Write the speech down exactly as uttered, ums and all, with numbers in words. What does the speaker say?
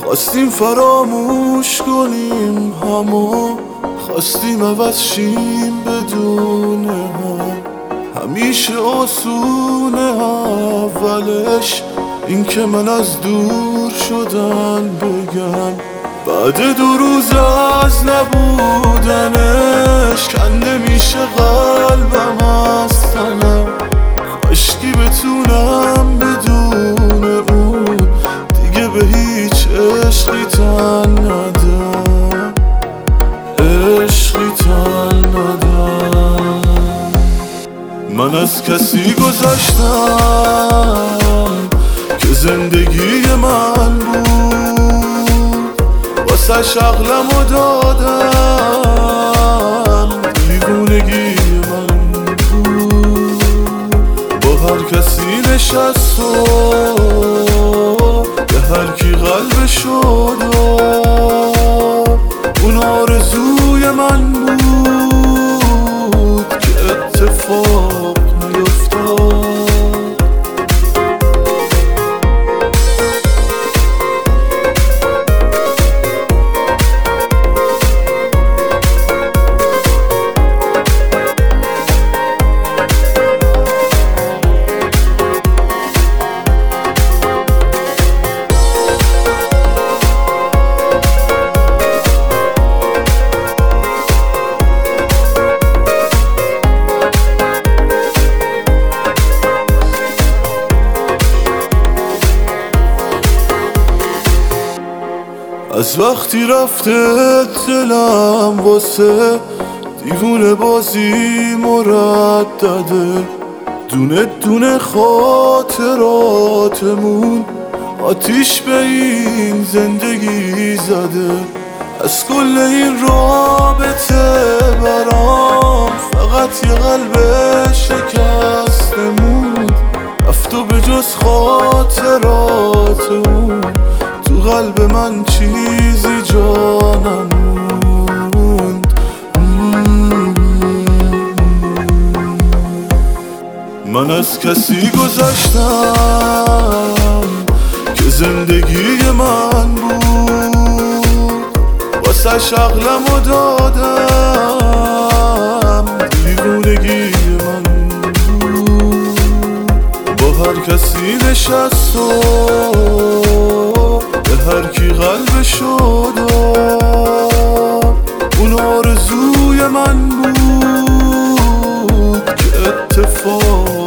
خواستیم فراموش کنیم همو، خواستیم عوض شیم بدون هم. همیشه آسونه اولش این که من از دور شدن بگم، بعد دو روز از نبودنش کنده میشه قلبم از تنم. کاشکی بتونم بدون اون دیگه به هیچ عشقی تن ندم، عشقی تن ندم. من از کسی گذشتم که زندگی من بود، واسه عقلمو دادم دیوونگی من بود. با هر کسی نشست و به هر کی قلبشو داد، اون آرزوی من بود که اتفاق نیفتاد. از وقتی رفته دلم واسه دیوونه بازی مردده، دونه دونه خاطراتمون آتیش به این زندگی زده. از کل این رابطه برام فقط یه قلب شکستمون رفت و به جز خاطراتمون تو قلب من چیزی جا نموند. من از کسی گذشتم که زندگی من بود، واسه عقلمو دادم دیوونگی من بود. با هر کسی نشست و به هر کی قلبشو داد، اون آرزوی من بود که اتفاق